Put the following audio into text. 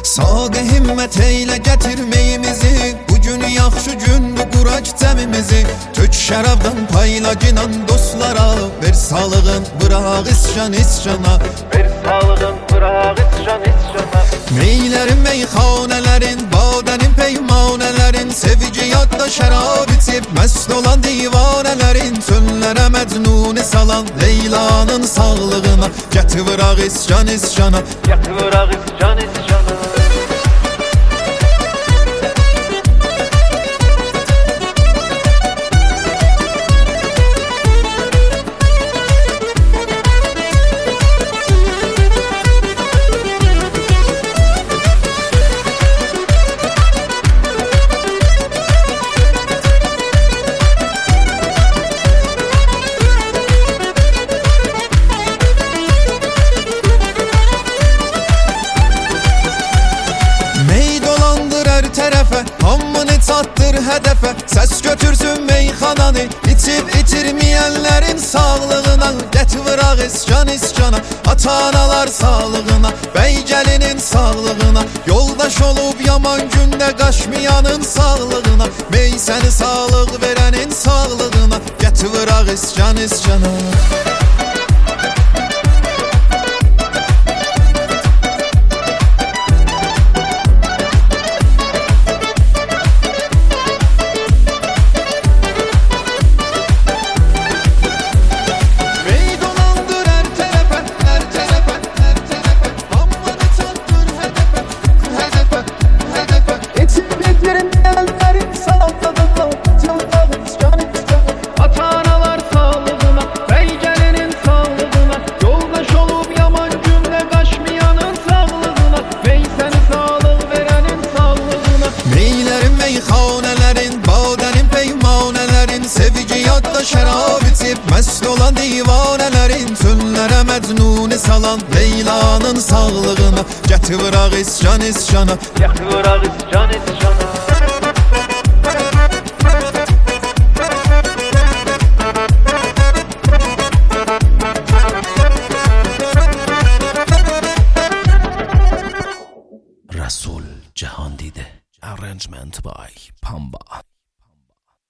Sağı himmət eylə gətirməyimizi, bugün yaxşı gündür quraq cəmimizi. Tök şərabdan payla ginan dostlara, ver sağlığın bıraq iscan iscana, ver sağlığın bıraq iscan iscana. Meylərin meyxanələrin, badənin peymanələrin, sevici yadda şərab içib məst olan divanələrin, çöllərə məcnuni salan Leylanın sağlığına, gətir vıraq iscan iscana, gətir vıraq iscan iscana. Hamını çatdır hədəfə, səs götürsün meyxananı, içib itirməyənlərin sağlığına, gətir vıraq iscan iscana, ata-analar sağlığına, bəy gəlinin sağlığına, yoldaş olub yaman gündə qaçmayanın sağlığına, mey səni sağlıq verənin sağlığına, gətir vıraq iscan iscana. Şərab içib məst olan divanələrin, çöllərə məcnuni salan Leylanın sağlığına, gətir vıraq iscan iscana, gətir vıraq iscan iscana. Rasul Jahandide. Arrangement by Pamba.